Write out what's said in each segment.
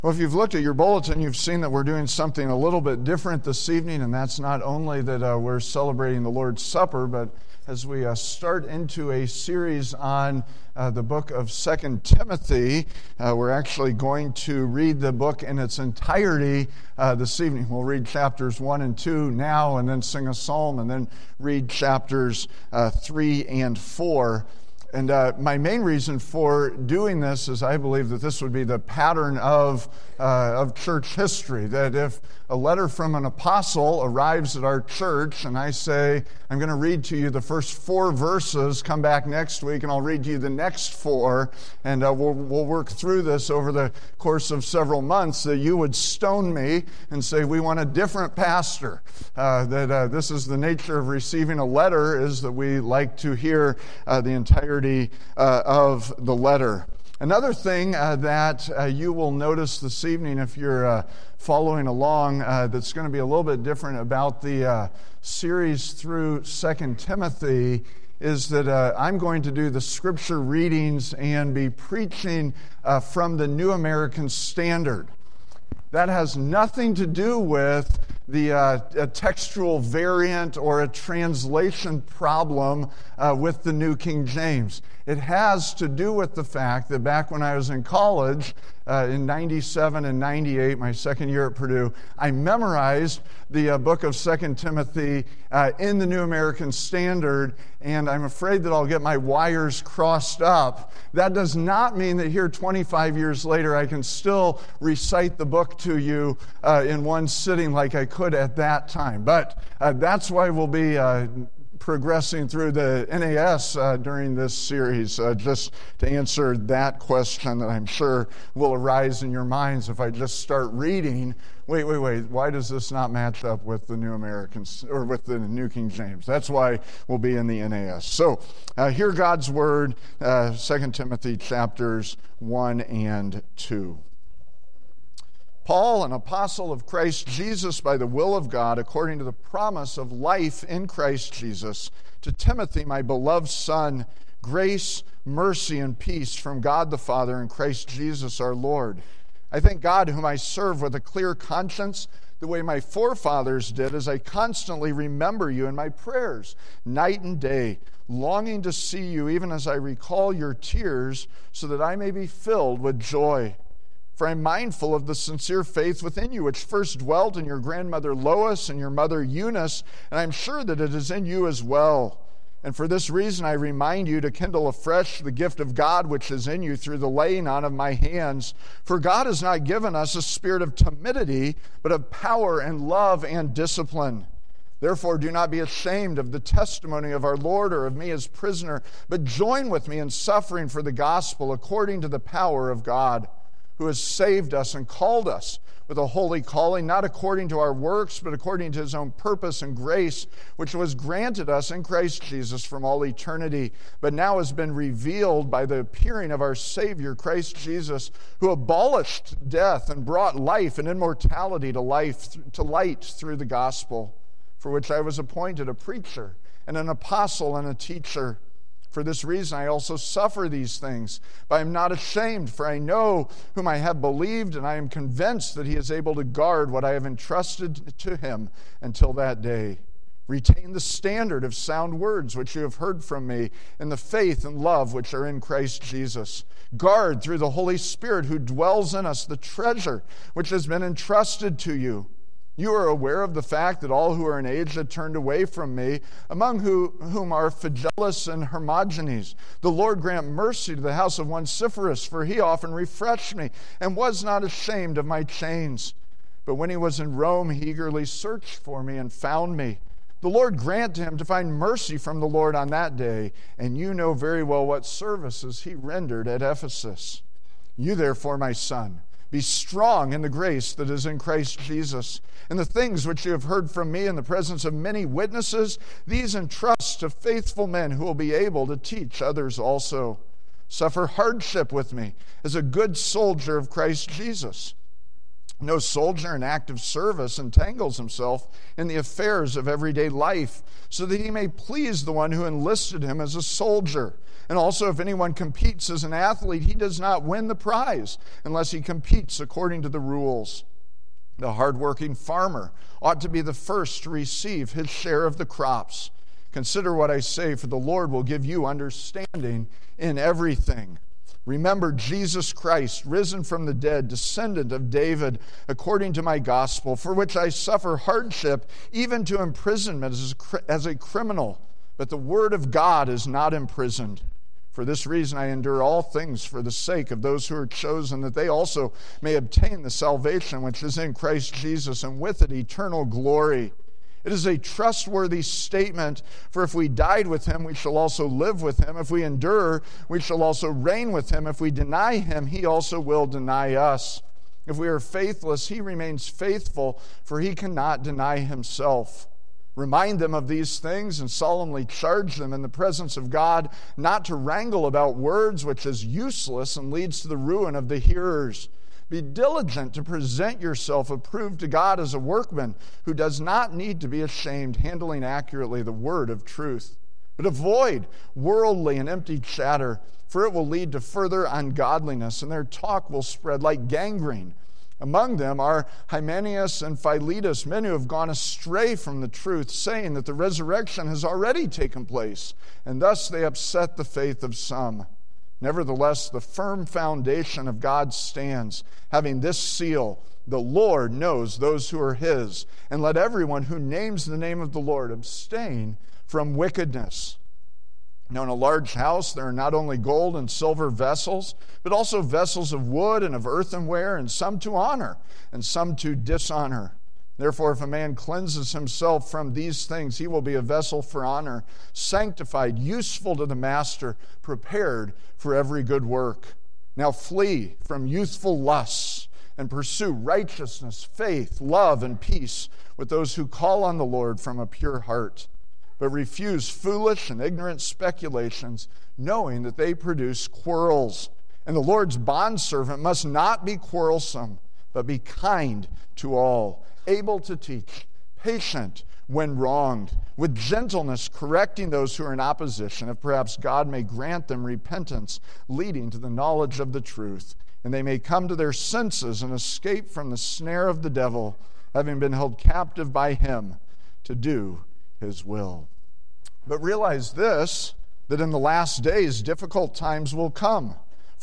Well, if you've looked at your bulletin, you've seen that we're doing something a little bit different this evening, and that's not only that we're celebrating the Lord's Supper, but as we start into a series on the book of 2 Timothy, we're actually going to read the book in its entirety this evening. We'll read chapters 1 and 2 now, and then sing a psalm, and then read chapters 3 and 4. And my main reason for doing this is I believe that this would be the pattern of church history, that if a letter from an apostle arrives at our church and I say, I'm going to read to you the first 4 verses, come back next week and I'll read to you the next 4, and we'll work through this over the course of several months, that you would stone me and say, we want a different pastor. That this is the nature of receiving a letter, is that we like to hear the entirety of the letter. Another thing that you will notice this evening, if you're following along, that's going to be a little bit different about the series through 2 Timothy, is that I'm going to do the scripture readings and be preaching from the New American Standard. That has nothing to do with a textual variant or a translation problem with the New King James. It has to do with the fact that back when I was in college, in 97 and 98, my second year at Purdue, I memorized the book of 2 Timothy in the New American Standard, and I'm afraid that I'll get my wires crossed up. That does not mean that here 25 years later I can still recite the book to you in one sitting like I could at that time. But that's why we'll be progressing through the NAS during this series, just to answer that question that I'm sure will arise in your minds if I just start reading. Wait, why does this not match up with the New Americans or with the New King James? That's why we'll be in the NAS. So hear God's word, 2 Timothy chapters 1 and 2. Paul, an apostle of Christ Jesus by the will of God, according to the promise of life in Christ Jesus, to Timothy, my beloved son, grace, mercy, and peace from God the Father and Christ Jesus our Lord. I thank God, whom I serve with a clear conscience, the way my forefathers did, as I constantly remember you in my prayers, night and day, longing to see you, even as I recall your tears, so that I may be filled with joy. For I am mindful of the sincere faith within you, which first dwelt in your grandmother Lois and your mother Eunice, and I am sure that it is in you as well. And for this reason I remind you to kindle afresh the gift of God which is in you through the laying on of my hands. For God has not given us a spirit of timidity, but of power and love and discipline. Therefore, do not be ashamed of the testimony of our Lord or of me as prisoner, but join with me in suffering for the gospel according to the power of God, who has saved us and called us with a holy calling, not according to our works, but according to his own purpose and grace, which was granted us in Christ Jesus from all eternity, but now has been revealed by the appearing of our Savior, Christ Jesus, who abolished death and brought life and immortality to light through the gospel, for which I was appointed a preacher and an apostle and a teacher. For this reason I also suffer these things, but I am not ashamed, for I know whom I have believed, and I am convinced that he is able to guard what I have entrusted to him until that day. Retain the standard of sound words which you have heard from me, in the faith and love which are in Christ Jesus. Guard through the Holy Spirit who dwells in us the treasure which has been entrusted to you. You are aware of the fact that all who are in age had turned away from me, among whom are Phygelus and Hermogenes. The Lord grant mercy to the house of Onesiphorus, for he often refreshed me, and was not ashamed of my chains. But when he was in Rome, he eagerly searched for me and found me. The Lord grant to him to find mercy from the Lord on that day, and you know very well what services he rendered at Ephesus. You therefore, my son, be strong in the grace that is in Christ Jesus. And the things which you have heard from me in the presence of many witnesses, these entrust to faithful men who will be able to teach others also. Suffer hardship with me as a good soldier of Christ Jesus. No soldier in active service entangles himself in the affairs of everyday life, so that he may please the one who enlisted him as a soldier. And also, if anyone competes as an athlete, he does not win the prize unless he competes according to the rules. The hardworking farmer ought to be the first to receive his share of the crops. Consider what I say, for the Lord will give you understanding in everything. Remember Jesus Christ, risen from the dead, descendant of David, according to my gospel, for which I suffer hardship, even to imprisonment as a criminal. But the word of God is not imprisoned. For this reason I endure all things for the sake of those who are chosen, that they also may obtain the salvation which is in Christ Jesus, and with it eternal glory. It is a trustworthy statement, for if we died with him, we shall also live with him. If we endure, we shall also reign with him. If we deny him, he also will deny us. If we are faithless, he remains faithful, for he cannot deny himself. Remind them of these things and solemnly charge them in the presence of God not to wrangle about words, which is useless and leads to the ruin of the hearers. Be diligent to present yourself approved to God as a workman who does not need to be ashamed, handling accurately the word of truth. But avoid worldly and empty chatter, for it will lead to further ungodliness, and their talk will spread like gangrene. Among them are Hymenaeus and Philetus, men who have gone astray from the truth, saying that the resurrection has already taken place, and thus they upset the faith of some. Nevertheless, the firm foundation of God stands, having this seal: the Lord knows those who are his, and let everyone who names the name of the Lord abstain from wickedness. Now in a large house there are not only gold and silver vessels, but also vessels of wood and of earthenware, and some to honor, and some to dishonor. Therefore, if a man cleanses himself from these things, he will be a vessel for honor, sanctified, useful to the master, prepared for every good work. Now flee from youthful lusts, and pursue righteousness, faith, love, and peace with those who call on the Lord from a pure heart. But refuse foolish and ignorant speculations, knowing that they produce quarrels. And the Lord's bondservant must not be quarrelsome, but be kind to all, able to teach, patient when wronged, with gentleness correcting those who are in opposition, if perhaps God may grant them repentance, leading to the knowledge of the truth, and they may come to their senses and escape from the snare of the devil, having been held captive by him to do his will. But realize this, that in the last days difficult times will come.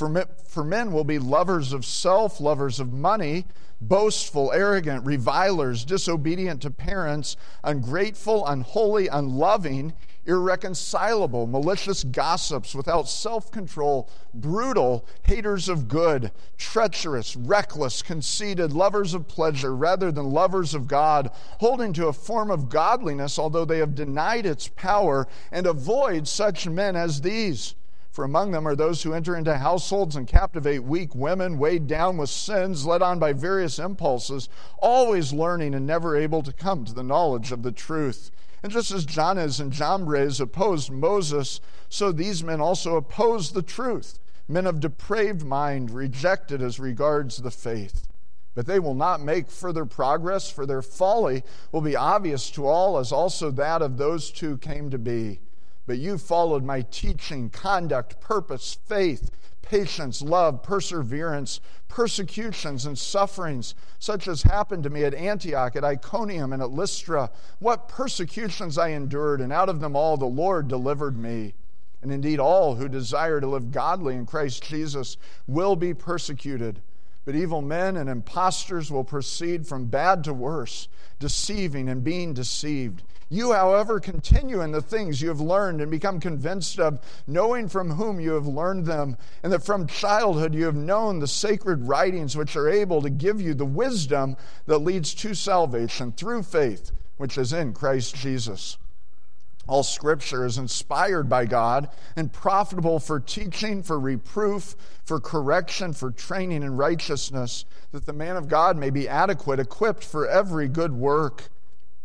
For men will be lovers of self, lovers of money, boastful, arrogant, revilers, disobedient to parents, ungrateful, unholy, unloving, irreconcilable, malicious gossips, without self-control, brutal, haters of good, treacherous, reckless, conceited, lovers of pleasure rather than lovers of God, holding to a form of godliness, although they have denied its power, and avoid such men as these. For among them are those who enter into households and captivate weak women, weighed down with sins, led on by various impulses, always learning and never able to come to the knowledge of the truth. And just as Jannes and Jambres opposed Moses, so these men also oppose the truth. Men of depraved mind, rejected as regards the faith. But they will not make further progress, for their folly will be obvious to all, as also that of those two came to be. But you followed my teaching, conduct, purpose, faith, patience, love, perseverance, persecutions, and sufferings, such as happened to me at Antioch, at Iconium, and at Lystra. What persecutions I endured, and out of them all the Lord delivered me. And indeed all who desire to live godly in Christ Jesus will be persecuted. But evil men and impostors will proceed from bad to worse, deceiving and being deceived. You, however, continue in the things you have learned and become convinced of, knowing from whom you have learned them, and that from childhood you have known the sacred writings which are able to give you the wisdom that leads to salvation through faith, which is in Christ Jesus. All Scripture is inspired by God and profitable for teaching, for reproof, for correction, for training in righteousness, that the man of God may be adequate, equipped for every good work.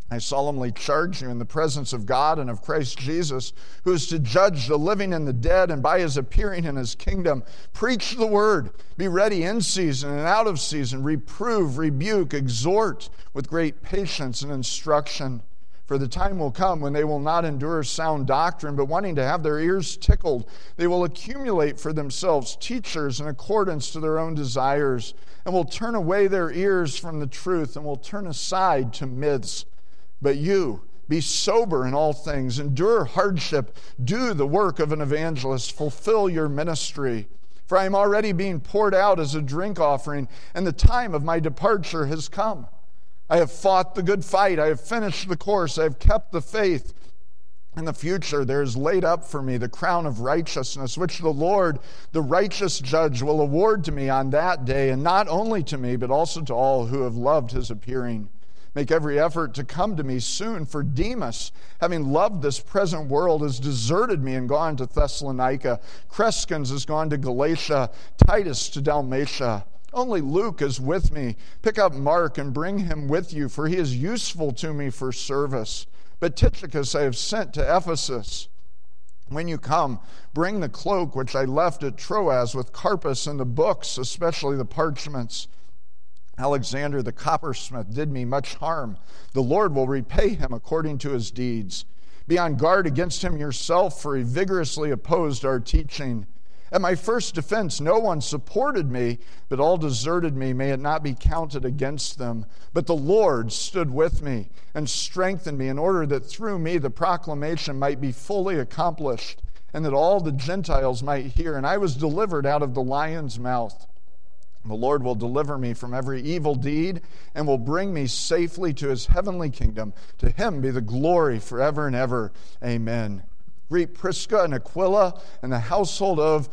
I solemnly charge you in the presence of God and of Christ Jesus, who is to judge the living and the dead, and by his appearing in his kingdom, preach the word. Be ready in season and out of season. Reprove, rebuke, exhort with great patience and instruction. For the time will come when they will not endure sound doctrine, but wanting to have their ears tickled, they will accumulate for themselves teachers in accordance to their own desires, and will turn away their ears from the truth, and will turn aside to myths. But you, be sober in all things, endure hardship, do the work of an evangelist, fulfill your ministry. For I am already being poured out as a drink offering, and the time of my departure has come. I have fought the good fight, I have finished the course, I have kept the faith. In the future there is laid up for me the crown of righteousness, which the Lord, the righteous judge, will award to me on that day, and not only to me, but also to all who have loved his appearing. Make every effort to come to me soon, for Demas, having loved this present world, has deserted me and gone to Thessalonica. Crescens has gone to Galatia, Titus to Dalmatia. Only Luke is with me. Pick up Mark and bring him with you, for he is useful to me for service. But Tychicus I have sent to Ephesus. When you come, bring the cloak which I left at Troas with Carpus and the books, especially the parchments. Alexander the coppersmith did me much harm. The Lord will repay him according to his deeds. Be on guard against him yourself, for he vigorously opposed our teaching. At my first defense, no one supported me, but all deserted me. May it not be counted against them. But the Lord stood with me and strengthened me, in order that through me the proclamation might be fully accomplished, and that all the Gentiles might hear. And I was delivered out of the lion's mouth. The Lord will deliver me from every evil deed and will bring me safely to his heavenly kingdom. To him be the glory forever and ever. Amen. Greet Prisca and Aquila and the household of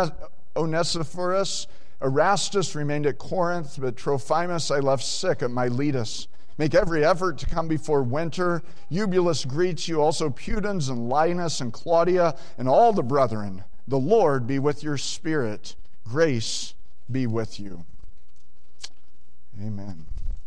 Onesiphorus. Erastus remained at Corinth, but Trophimus I left sick at Miletus. Make every effort to come before winter. Eubulus greets you, also Pudens and Linus and Claudia and all the brethren. The Lord be with your spirit. Grace be with you. Amen.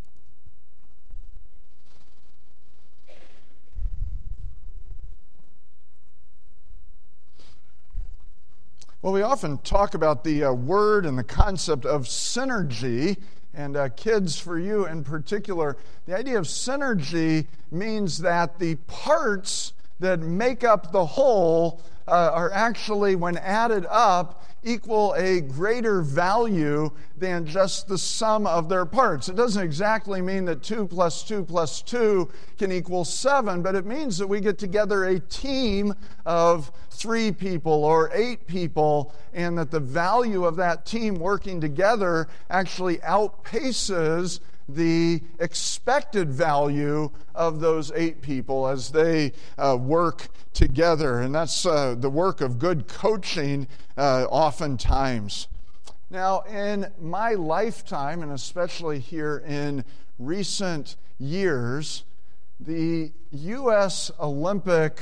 Well, we often talk about the word and the concept of synergy, and kids, for you in particular, the idea of synergy means that the parts that make up the whole are actually, when added up, equal a greater value than just the sum of their parts. It doesn't exactly mean that 2 + 2 + 2 can equal 7, but it means that we get together a team of 3 people or 8 people, and that the value of that team working together actually outpaces the expected value of those 8 people as they work together. And that's the work of good coaching oftentimes. Now, in my lifetime, and especially here in recent years, the U.S. Olympic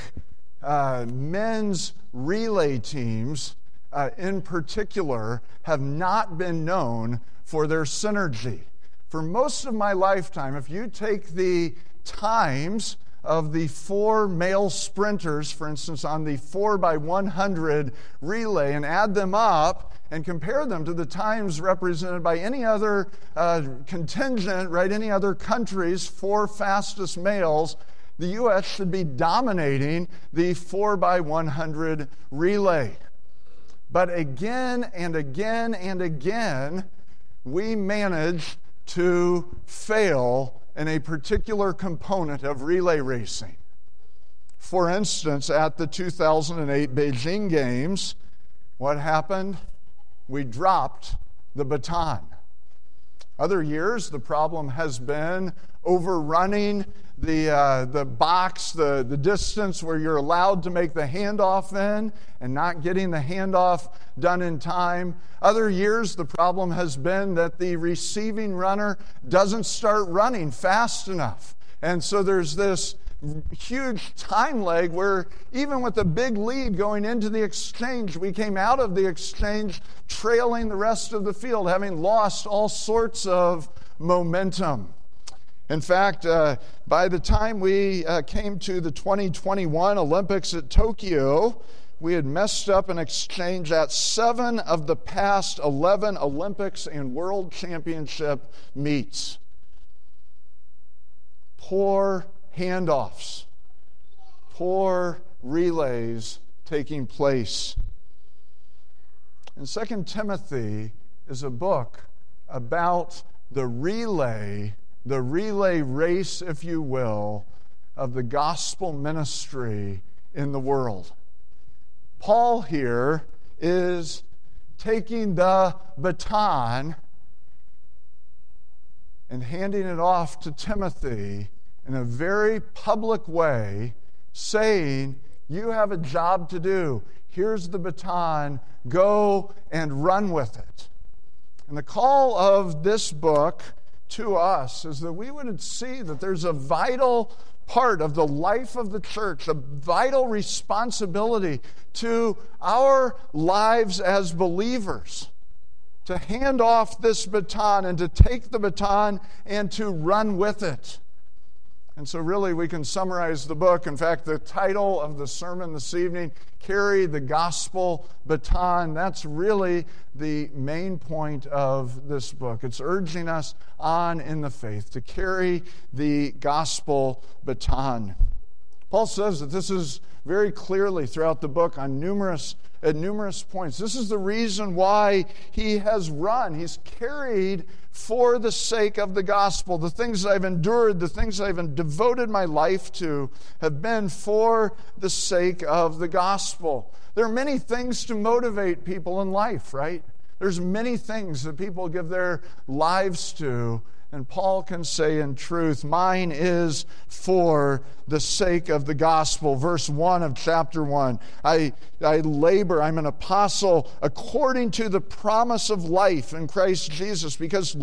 men's relay teams in particular have not been known for their synergy. For most of my lifetime, if you take the times of the 4 male sprinters, for instance, on the 4x100 relay, and add them up and compare them to the times represented by any other contingent, right, any other country's 4 fastest males, the U.S. should be dominating the 4x100 relay. But again and again and again, we manage to fail in a particular component of relay racing. For instance, at the 2008 Beijing Games, what happened? We dropped the baton. Other years, the problem has been overrunning the box, the distance where you're allowed to make the handoff in, and not getting the handoff done in time. Other years, the problem has been that the receiving runner doesn't start running fast enough. And so there's this huge time lag where even with a big lead going into the exchange, we came out of the exchange trailing the rest of the field, having lost all sorts of momentum. In fact, by the time we came to the 2021 Olympics at Tokyo, we had messed up and exchanged at 7 of the past 11 Olympics and World Championship meets. Poor handoffs, poor relays taking place. And 2 Timothy is a book about the relay race, if you will, of the gospel ministry in the world. Paul here is taking the baton and handing it off to Timothy in a very public way, saying, you have a job to do. Here's the baton. Go and run with it. And the call of this book to us is that we would see that there's a vital part of the life of the church, a vital responsibility to our lives as believers to hand off this baton and to take the baton and to run with it. And so really we can summarize the book. In fact, the title of the sermon this evening, Carry the Gospel Baton, that's really the main point of this book. It's urging us on in the faith to carry the gospel baton. Paul says that this is very clearly throughout the book at numerous points. This is the reason why he has run. He's carried for the sake of the gospel. The things that I've endured, the things that I've devoted my life to have been for the sake of the gospel. There are many things to motivate people in life, right? There's many things that people give their lives to. And Paul can say in truth, mine is for the sake of the gospel. Verse 1 of chapter 1, I labor, I'm an apostle according to the promise of life in Christ Jesus, because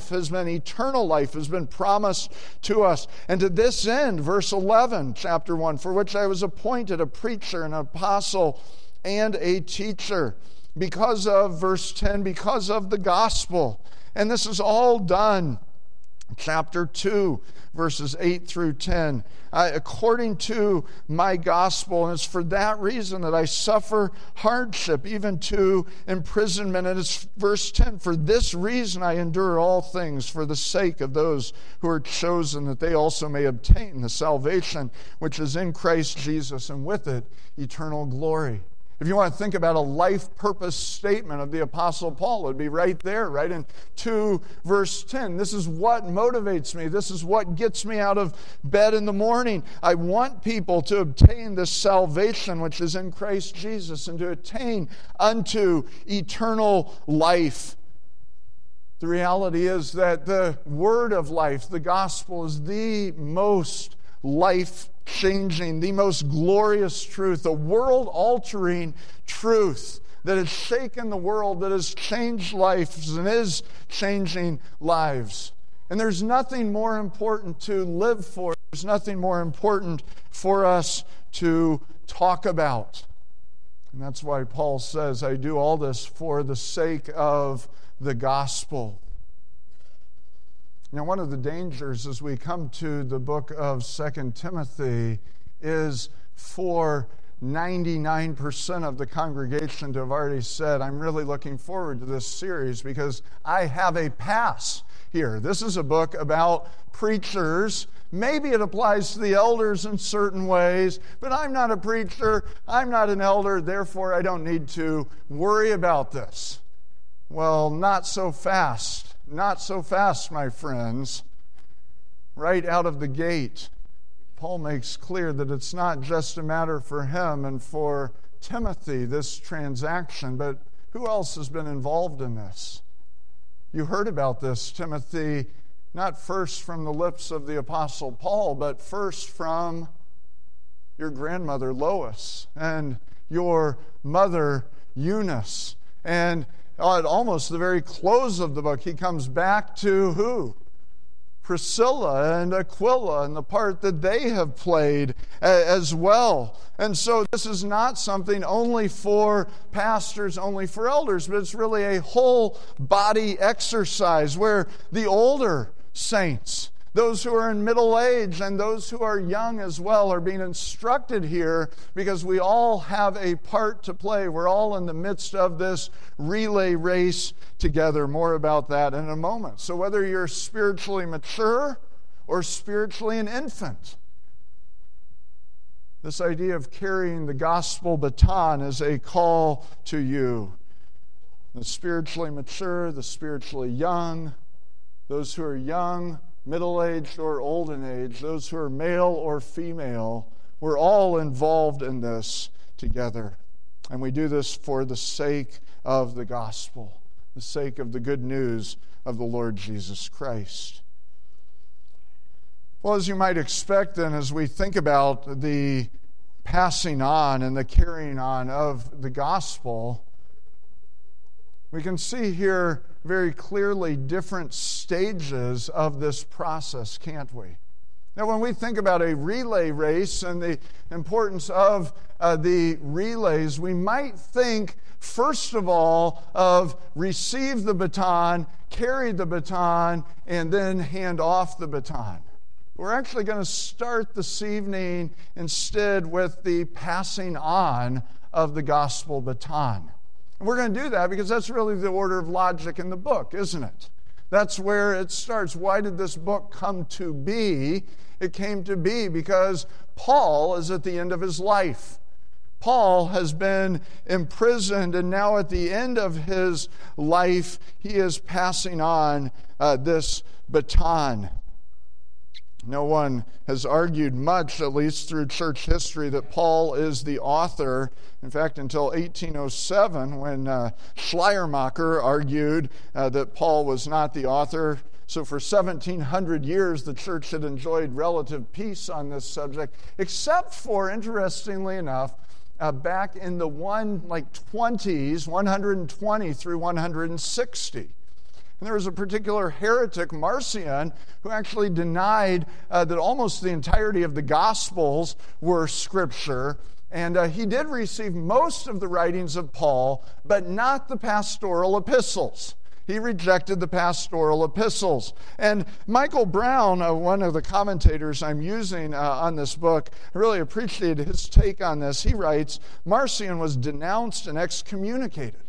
eternal life has been promised to us. And to this end, verse 11, chapter 1, for which I was appointed a preacher, an apostle, and a teacher. Because of, verse 10, because of the gospel. And this is all done. Chapter 2, verses 8 through 10. According to my gospel, and it's for that reason that I suffer hardship, even to imprisonment. And it's verse 10, for this reason I endure all things for the sake of those who are chosen, that they also may obtain the salvation which is in Christ Jesus, and with it eternal glory. If you want to think about a life purpose statement of the Apostle Paul, it would be right there, right in 2 verse 10. This is what motivates me. This is what gets me out of bed in the morning. I want people to obtain this salvation which is in Christ Jesus and to attain unto eternal life. The reality is that the word of life, the gospel, is the most life-changing, the most glorious truth, a world-altering truth that has shaken the world, that has changed lives and is changing lives. And there's nothing more important to live for. There's nothing more important for us to talk about. And that's why Paul says, I do all this for the sake of the gospel. Now, one of the dangers as we come to the book of 2 Timothy is for 99% of the congregation to have already said, I'm really looking forward to this series because I have a pass here. This is a book about preachers. Maybe it applies to the elders in certain ways, but I'm not a preacher, I'm not an elder, therefore I don't need to worry about this. Well, not so fast. Not so fast, my friends. Right out of the gate, Paul makes clear that it's not just a matter for him and for Timothy, this transaction, but who else has been involved in this? You heard about this, Timothy, not first from the lips of the Apostle Paul, but first from your grandmother Lois and your mother Eunice. And at almost the very close of the book, he comes back to who? Priscilla and Aquila and the part that they have played as well. And so this is not something only for pastors, only for elders, but it's really a whole body exercise where the older saints, Those who are in middle age and those who are young as well are being instructed here because we all have a part to play. We're all in the midst of this relay race together. More about that in a moment. So whether you're spiritually mature or spiritually an infant, this idea of carrying the gospel baton is a call to you. The spiritually mature, the spiritually young, those who are young, middle-aged or old in age, those who are male or female, we're all involved in this together. And we do this for the sake of the gospel, the sake of the good news of the Lord Jesus Christ. Well, as you might expect then, as we think about the passing on and the carrying on of the gospel, we can see here very clearly different stages of this process, can't we? Now, when we think about a relay race and the importance of the relays, we might think, first of all, of receive the baton, carry the baton, and then hand off the baton. We're actually going to start this evening instead with the passing on of the gospel baton. And we're going to do that because that's really the order of logic in the book, isn't it? That's where it starts. Why did this book come to be? It came to be because Paul is at the end of his life. Paul has been imprisoned, and now at the end of his life, he is passing on this baton. No one has argued much, at least through church history, that Paul is the author. In fact, until 1807, when Schleiermacher argued that Paul was not the author. So for 1,700 years, the church had enjoyed relative peace on this subject, except for, interestingly enough, back in the 120s, 120 through 160. And there was a particular heretic, Marcion, who actually denied that almost the entirety of the Gospels were Scripture. And he did receive most of the writings of Paul, but not the pastoral epistles. He rejected the pastoral epistles. And Michael Brown, one of the commentators I'm using on this book, I really appreciated his take on this. He writes, Marcion was denounced and excommunicated.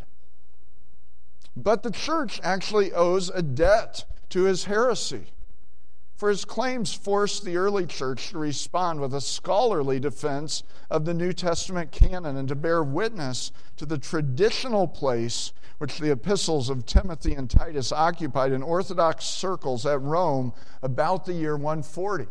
But the church actually owes a debt to his heresy, for his claims forced the early church to respond with a scholarly defense of the New Testament canon and to bear witness to the traditional place which the epistles of Timothy and Titus occupied in Orthodox circles at Rome about the year 140.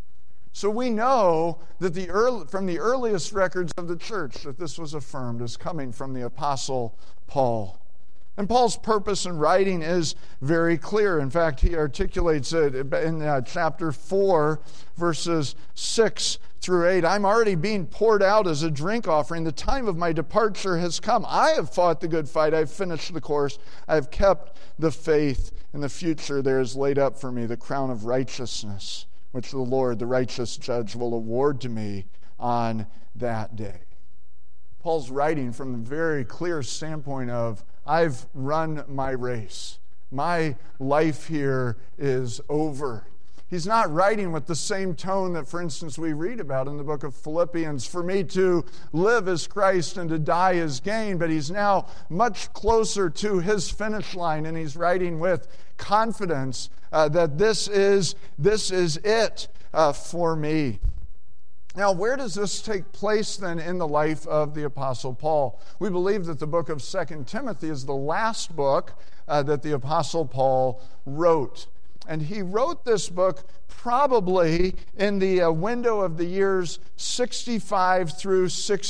So we know that from the earliest records of the church that this was affirmed as coming from the Apostle Paul. And Paul's purpose in writing is very clear. In fact, he articulates it in chapter 4, verses 6 through 8. I'm already being poured out as a drink offering. The time of my departure has come. I have fought the good fight. I've finished the course. I've kept the faith. In the future, there is laid up for me the crown of righteousness, which the Lord, the righteous judge, will award to me on that day. Paul's writing from the very clear standpoint of, I've run my race. My life here is over. He's not writing with the same tone that, for instance, we read about in the book of Philippians. For me to live is Christ and to die is gain. But he's now much closer to his finish line, and he's writing with confidence that this is it for me. Now, where does this take place then in the life of the Apostle Paul? We believe that the book of 2 Timothy is the last book that the Apostle Paul wrote. And he wrote this book probably in the window of the years 65 through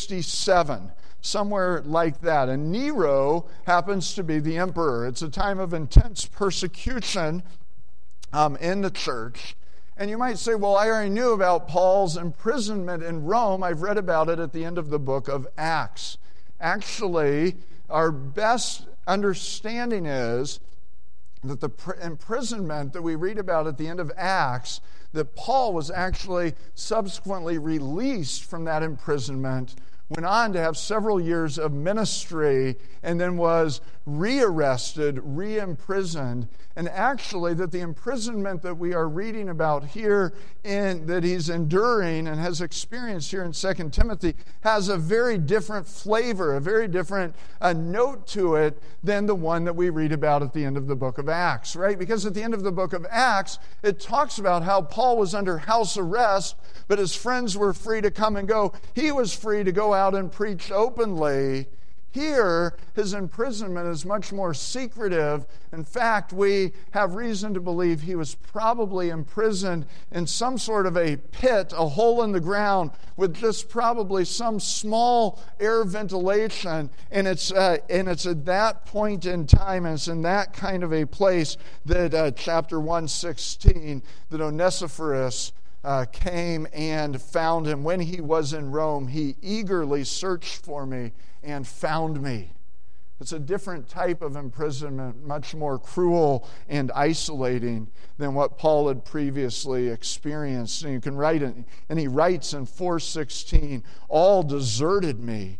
67, somewhere like that. And Nero happens to be the emperor. It's a time of intense persecution in the church. And you might say, well, I already knew about Paul's imprisonment in Rome. I've read about it at the end of the book of Acts. Actually, our best understanding is that the imprisonment that we read about at the end of Acts, that Paul was actually subsequently released from that imprisonment went on to have several years of ministry, and then was rearrested, re-imprisoned. And actually, that the imprisonment that we are reading about here, that he's enduring and has experienced here in 2 Timothy, has a very different flavor, a very different note to it than the one that we read about at the end of the book of Acts, right? Because at the end of the book of Acts, it talks about how Paul was under house arrest, but his friends were free to come and go. He was free to go out and preach openly. Here, his imprisonment is much more secretive. In fact, we have reason to believe he was probably imprisoned in some sort of a pit, a hole in the ground, with just probably some small air ventilation. And it's at that point in time, and it's in that kind of a place that chapter 1:16, that Onesiphorus came and found him. When he was in Rome, he eagerly searched for me and found me. It's a different type of imprisonment, much more cruel and isolating than what Paul had previously experienced. And you can write it, and he writes in 4:16, all deserted me.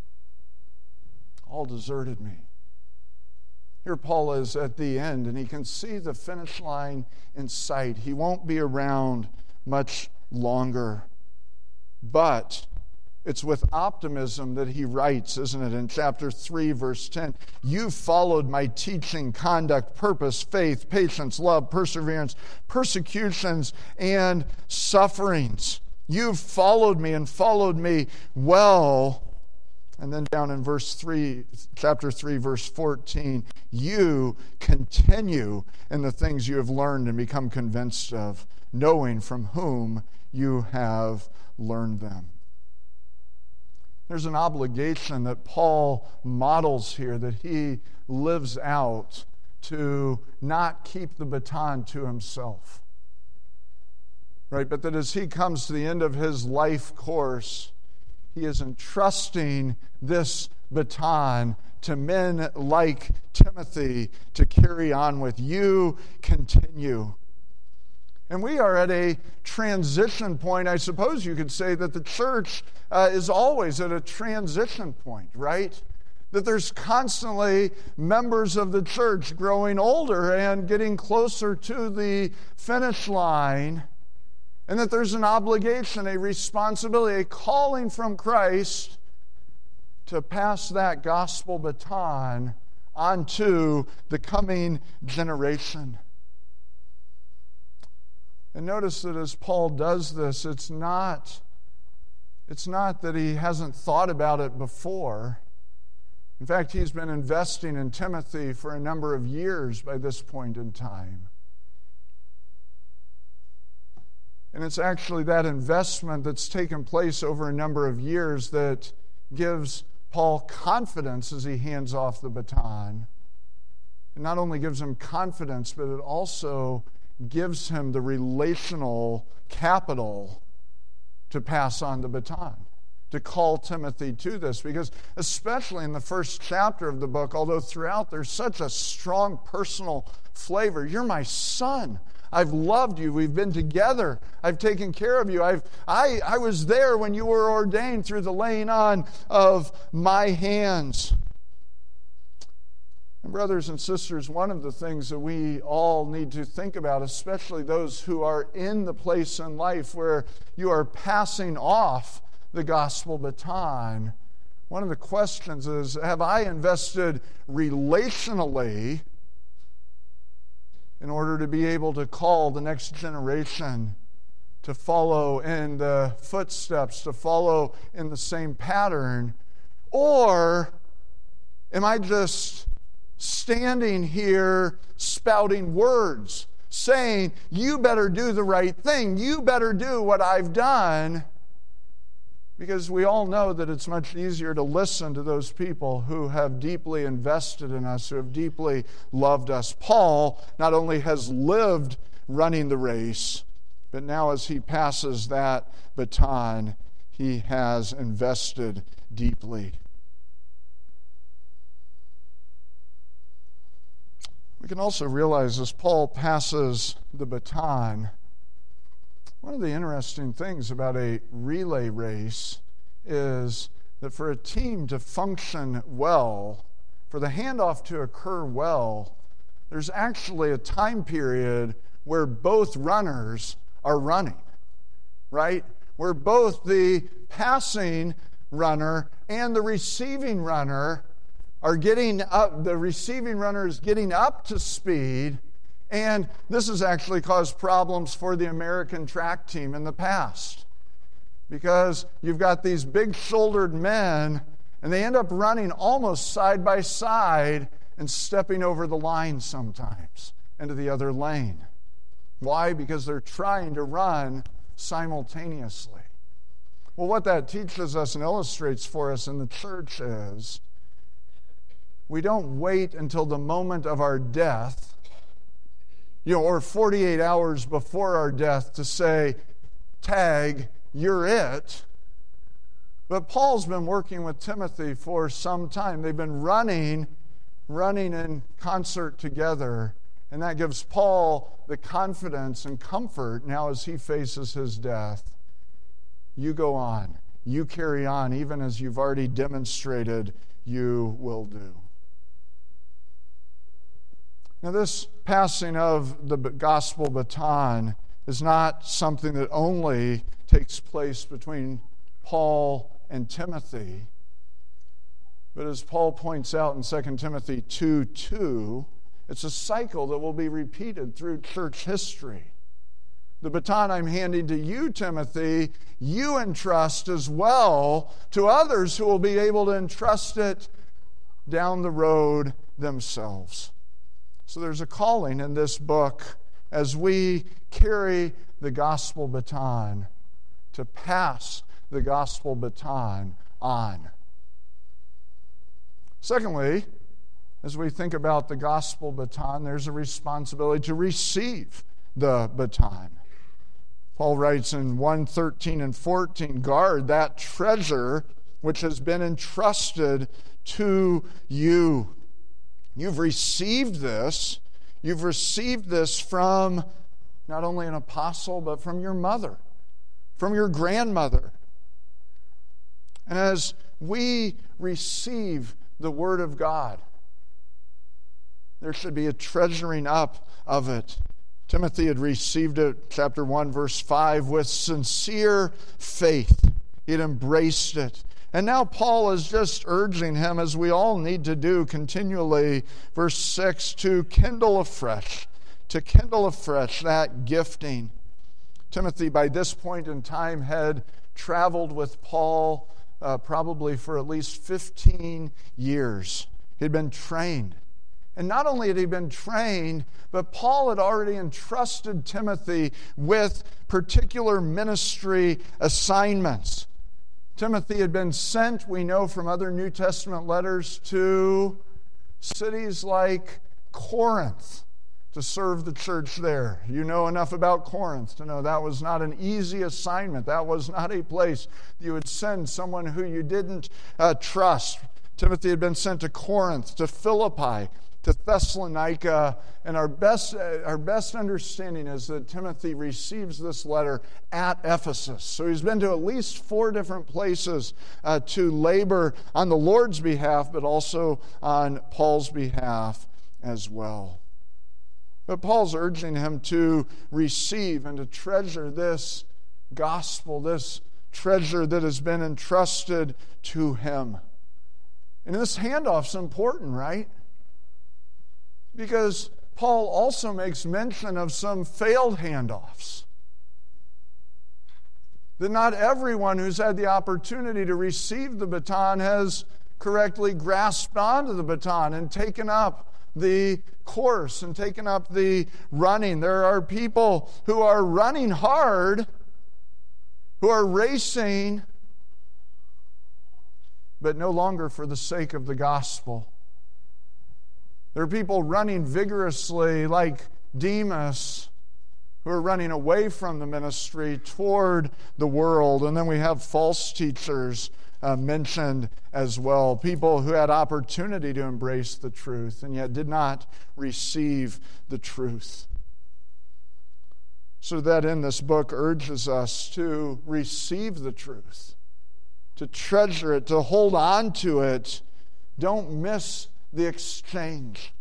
All deserted me. Here Paul is at the end, and he can see the finish line in sight. He won't be around much longer. But it's with optimism that he writes, isn't it? In chapter 3, verse 10, you followed my teaching, conduct, purpose, faith, patience, love, perseverance, persecutions, and sufferings. You've followed me and followed me well. And then down in verse 3, chapter 3, verse 14, you continue in the things you have learned and become convinced of, knowing from whom you have learned them. There's an obligation that Paul models here, that he lives out, to not keep the baton to himself. Right? But that as he comes to the end of his life course, he is entrusting this baton to men like Timothy to carry on with. You continue. And we are at a transition point. I suppose you could say that the church is always at a transition point, right? That there's constantly members of the church growing older and getting closer to the finish line, and that there's an obligation, a responsibility, a calling from Christ to pass that gospel baton onto the coming generation. And notice that as Paul does this, it's not that he hasn't thought about it before. In fact, he's been investing in Timothy for a number of years by this point in time. And it's actually that investment that's taken place over a number of years that gives Paul confidence as he hands off the baton. It not only gives him confidence, but it also gives him the relational capital to pass on the baton, to call Timothy to this. Because especially in the first chapter of the book, although throughout there's such a strong personal flavor, you're my son. I've loved you. We've been together. I've taken care of you. I was there when you were ordained through the laying on of my hands. And brothers and sisters, one of the things that we all need to think about, especially those who are in the place in life where you are passing off the gospel baton, one of the questions is, have I invested relationally in order to be able to call the next generation to follow in the footsteps, to follow in the same pattern? Or am I just standing here spouting words, saying, you better do the right thing, you better do what I've done? Because we all know that it's much easier to listen to those people who have deeply invested in us, who have deeply loved us. Paul not only has lived running the race, but now as he passes that baton, he has invested deeply. We can also realize as Paul passes the baton, one of the interesting things about a relay race is that for a team to function well, for the handoff to occur well, there's actually a time period where both runners are running, right? Where both the passing runner and the receiving runner are getting up, the receiving runner is getting up to speed, and this has actually caused problems for the American track team in the past, because you've got these big-shouldered men, and they end up running almost side by side and stepping over the line sometimes into the other lane. Why? Because they're trying to run simultaneously. Well, what that teaches us and illustrates for us in the church is we don't wait until the moment of our death, or 48 hours before our death to say, tag, you're it. But Paul's been working with Timothy for some time. They've been running in concert together. And that gives Paul the confidence and comfort now as he faces his death. You go on. You carry on, even as you've already demonstrated you will do. Now, this passing of the gospel baton is not something that only takes place between Paul and Timothy. But as Paul points out in 2 Timothy 2:2, it's a cycle that will be repeated through church history. The baton I'm handing to you, Timothy, you entrust as well to others who will be able to entrust it down the road themselves. So there's a calling in this book as we carry the gospel baton to pass the gospel baton on. Secondly, as we think about the gospel baton, there's a responsibility to receive the baton. Paul writes in 1:13 and 14, guard that treasure which has been entrusted to you. You've received this. You've received this from not only an apostle, but from your mother, from your grandmother. And as we receive the Word of God, there should be a treasuring up of it. Timothy had received it, chapter 1, verse 5, with sincere faith. He had embraced it. And now Paul is just urging him, as we all need to do continually, verse 6, to kindle afresh that gifting. Timothy, by this point in time, had traveled with Paul probably for at least 15 years. He'd been trained. And not only had he been trained, but Paul had already entrusted Timothy with particular ministry assignments. Timothy had been sent, we know from other New Testament letters, to cities like Corinth to serve the church there. You know enough about Corinth to know that was not an easy assignment. That was not a place you would send someone who you didn't trust. Timothy had been sent to Corinth, to Philippi, to Thessalonica, and our best understanding is that Timothy receives this letter at Ephesus. So he's been to at least 4 different places to labor on the Lord's behalf, but also on Paul's behalf as well. But Paul's urging him to receive and to treasure this gospel, this treasure that has been entrusted to him. And this handoff's important, right? Because Paul also makes mention of some failed handoffs. That not everyone who's had the opportunity to receive the baton has correctly grasped onto the baton and taken up the course and taken up the running. There are people who are running hard, who are racing, but no longer for the sake of the gospel. There are people running vigorously like Demas who are running away from the ministry toward the world. And then we have false teachers mentioned as well. People who had opportunity to embrace the truth and yet did not receive the truth. So that in this book urges us to receive the truth, to treasure it, to hold on to it. Don't miss the exchange.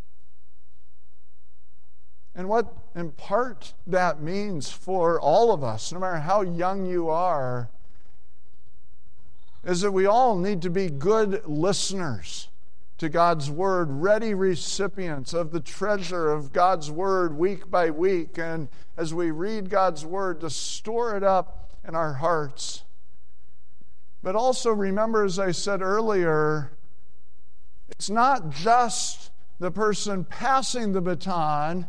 And what in part that means for all of us, no matter how young you are, is that we all need to be good listeners to God's Word, ready recipients of the treasure of God's Word week by week. And as we read God's Word, to store it up in our hearts. But also remember, as I said earlier, it's not just the person passing the baton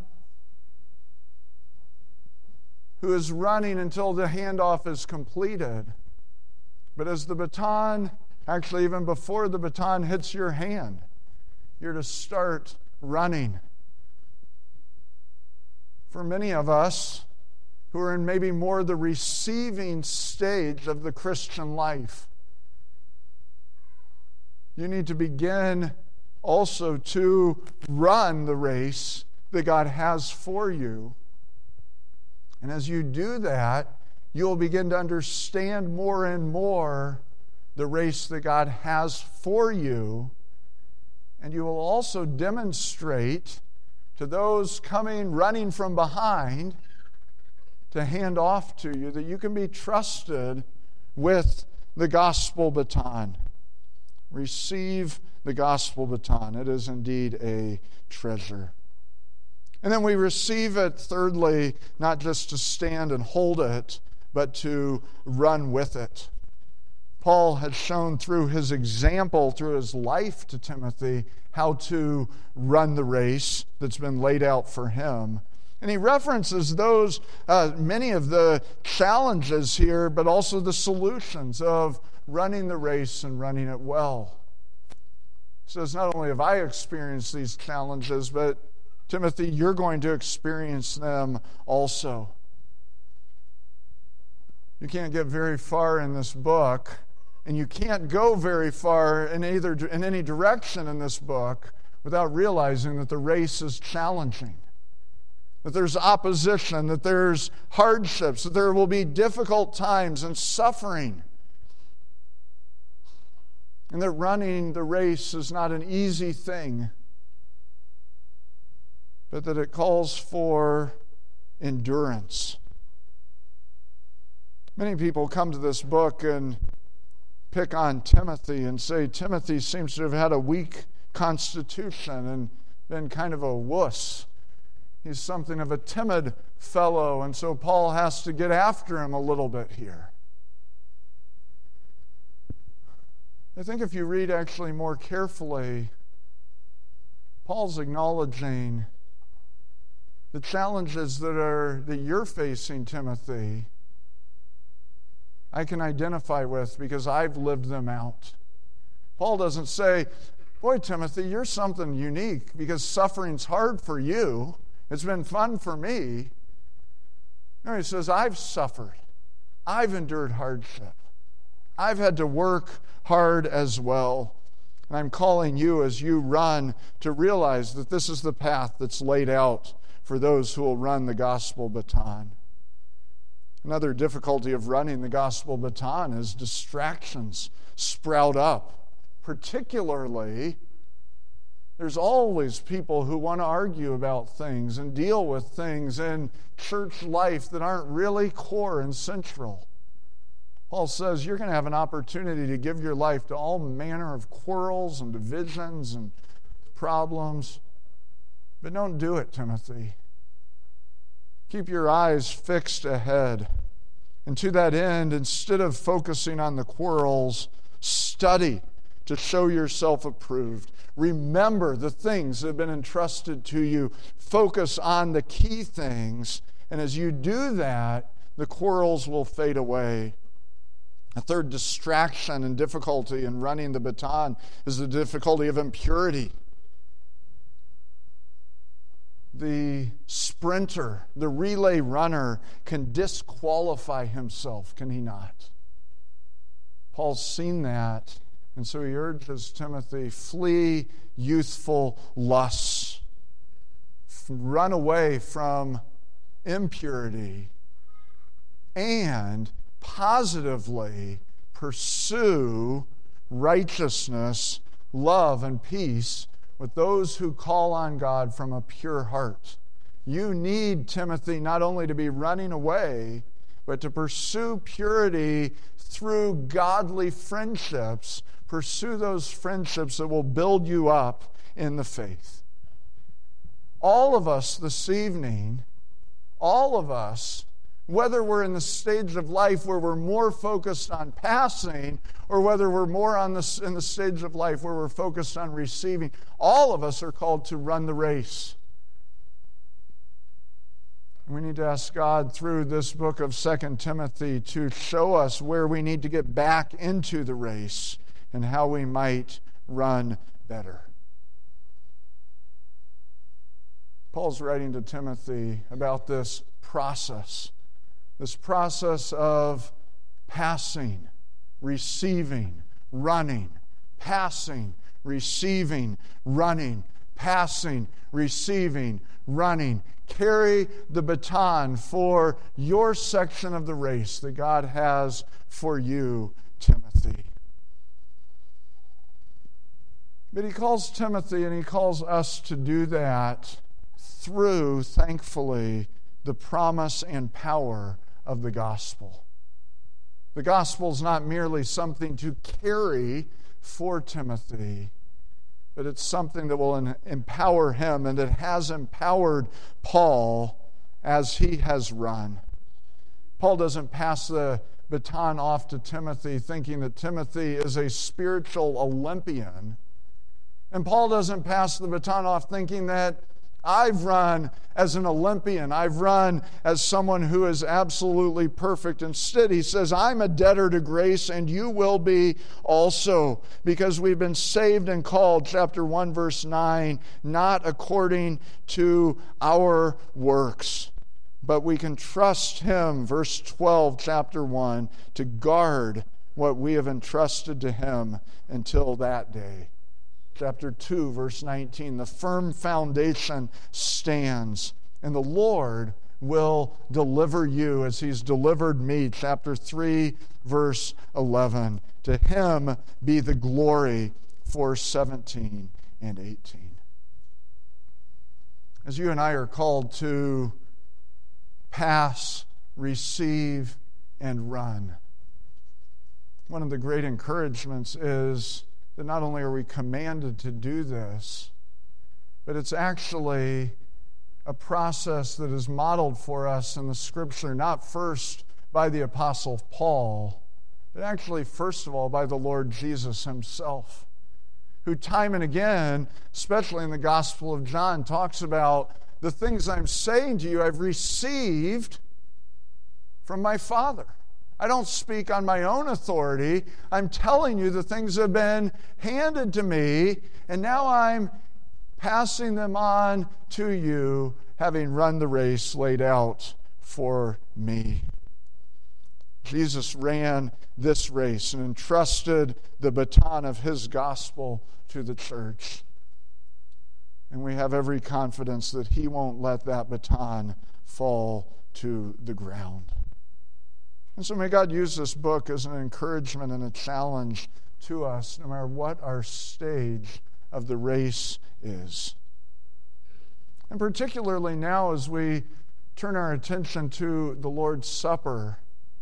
who is running until the handoff is completed. But as the baton, actually even before the baton hits your hand, you're to start running. For many of us who are in maybe more the receiving stage of the Christian life, you need to begin also to run the race that God has for you. And as you do that, you'll begin to understand more and more the race that God has for you. And you will also demonstrate to those running from behind to hand off to you that you can be trusted with the gospel baton. Receive the gospel baton. It is indeed a treasure. And then we receive it, thirdly, not just to stand and hold it, but to run with it. Paul had shown through his example, through his life to Timothy, how to run the race that's been laid out for him. And he references those, many of the challenges here, but also the solutions of running the race and running it well. He says, not only have I experienced these challenges, but Timothy, you're going to experience them also. You can't get very far in this book, and you can't go very far in any direction in this book without realizing that the race is challenging, that there's opposition, that there's hardships, that there will be difficult times and suffering, and that running the race is not an easy thing, but that it calls for endurance. Many people come to this book and pick on Timothy and say Timothy seems to have had a weak constitution and been kind of a wuss. He's something of a timid fellow, and so Paul has to get after him a little bit here. I think if you read actually more carefully, Paul's acknowledging the challenges that you're facing, Timothy, I can identify with because I've lived them out. Paul doesn't say, boy, Timothy, you're something unique because suffering's hard for you. It's been fun for me. No, he says, I've suffered. I've endured hardship. I've had to work hard as well. And I'm calling you as you run to realize that this is the path that's laid out for those who will run the gospel baton. Another difficulty of running the gospel baton is distractions sprout up. Particularly, there's always people who want to argue about things and deal with things in church life that aren't really core and central. Paul says you're going to have an opportunity to give your life to all manner of quarrels and divisions and problems. But don't do it, Timothy. Keep your eyes fixed ahead. And to that end, instead of focusing on the quarrels, study to show yourself approved. Remember the things that have been entrusted to you. Focus on the key things. And as you do that, the quarrels will fade away. A third distraction and difficulty in running the baton is the difficulty of impurity. The sprinter, the relay runner, can disqualify himself, can he not? Paul's seen that, and so he urges Timothy, flee youthful lusts. Run away from impurity and positively pursue righteousness, love, and peace with those who call on God from a pure heart. You need, Timothy, not only to be running away, but to pursue purity through godly friendships. Pursue those friendships that will build you up in the faith. All of us this evening, all of us, whether we're in the stage of life where we're more focused on passing or whether we're more in the stage of life where we're focused on receiving, all of us are called to run the race. We need to ask God through this book of 2 Timothy to show us where we need to get back into the race and how we might run better. Paul's writing to Timothy about this process of passing, receiving, running, passing, receiving, running, passing, receiving, running. Carry the baton for your section of the race that God has for you, Timothy. But he calls Timothy and he calls us to do that through, thankfully, the promise and power of the gospel. The gospel is not merely something to carry for Timothy, but it's something that will empower him and that has empowered Paul as he has run. Paul doesn't pass the baton off to Timothy thinking that Timothy is a spiritual Olympian. And Paul doesn't pass the baton off thinking that I've run as an Olympian. I've run as someone who is absolutely perfect. Instead, he says, I'm a debtor to grace, and you will be also, because we've been saved and called, chapter 1, verse 9, not according to our works, but we can trust him, verse 12, chapter 1, to guard what we have entrusted to him until that day. Chapter 2, verse 19, the firm foundation stands, and the Lord will deliver you as he's delivered me. Chapter 3, verse 11, to him be the glory for 17 and 18. As you and I are called to pass, receive, and run, one of the great encouragements is that not only are we commanded to do this, but it's actually a process that is modeled for us in the Scripture, not first by the Apostle Paul, but actually first of all by the Lord Jesus himself, who time and again, especially in the Gospel of John, talks about the things I'm saying to you I've received from my Father. I don't speak on my own authority. I'm telling you the things that have been handed to me, and now I'm passing them on to you, having run the race laid out for me. Jesus ran this race and entrusted the baton of his gospel to the church. And we have every confidence that he won't let that baton fall to the ground. And so may God use this book as an encouragement and a challenge to us, no matter what our stage of the race is. And particularly now as we turn our attention to the Lord's Supper,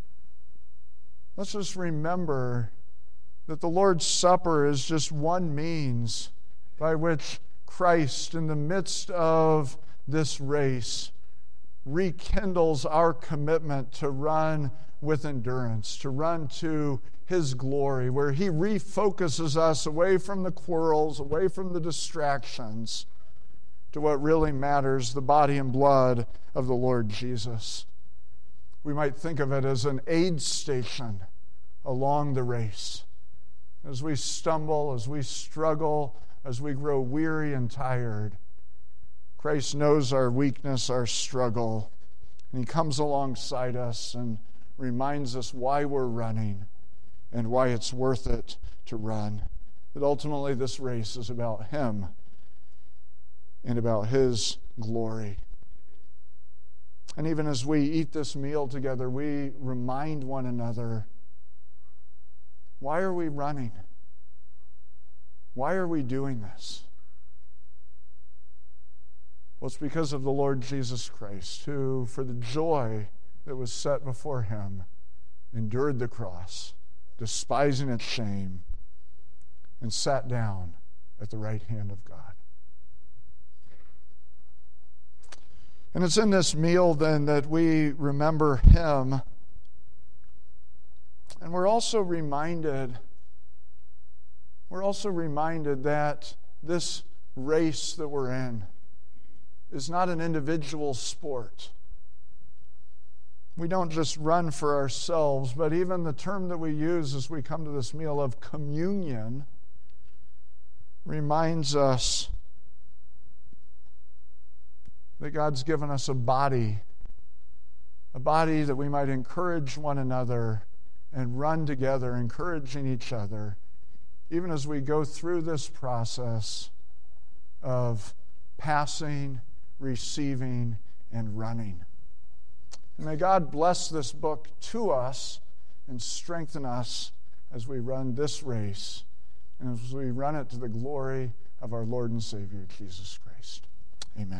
let's just remember that the Lord's Supper is just one means by which Christ, in the midst of this race, rekindles our commitment to run with endurance, to run to his glory, where he refocuses us away from the quarrels, away from the distractions, to what really matters, the body and blood of the Lord Jesus. We might think of it as an aid station along the race. As we stumble, as we struggle, as we grow weary and tired, Christ knows our weakness, our struggle, and he comes alongside us and reminds us why we're running and why it's worth it to run. That ultimately this race is about him and about his glory. And even as we eat this meal together, we remind one another Why are we running? Why are we doing this? Well, it's because of the Lord Jesus Christ, who, for the joy that was set before him, endured the cross, despising its shame, and sat down at the right hand of God. And it's in this meal then that we remember him. And we're also reminded that this race that we're in is not an individual sport. We don't just run for ourselves, but even the term that we use as we come to this meal of communion reminds us that God's given us a body that we might encourage one another and run together, encouraging each other, even as we go through this process of passing, receiving, and running. And may God bless this book to us and strengthen us as we run this race and as we run it to the glory of our Lord and Savior, Jesus Christ. Amen.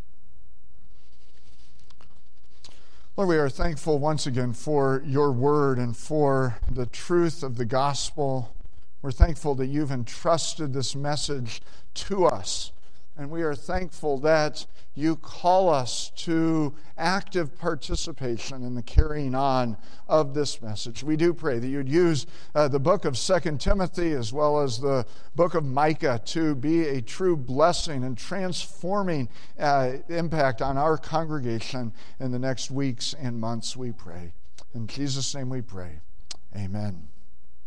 Lord, we are thankful once again for your word and for the truth of the gospel. We're thankful that you've entrusted this message to us. And we are thankful that you call us to active participation in the carrying on of this message. We do pray that you'd use the book of 2 Timothy as well as the book of Micah to be a true blessing and transforming impact on our congregation in the next weeks and months, we pray. In Jesus' name we pray. Amen.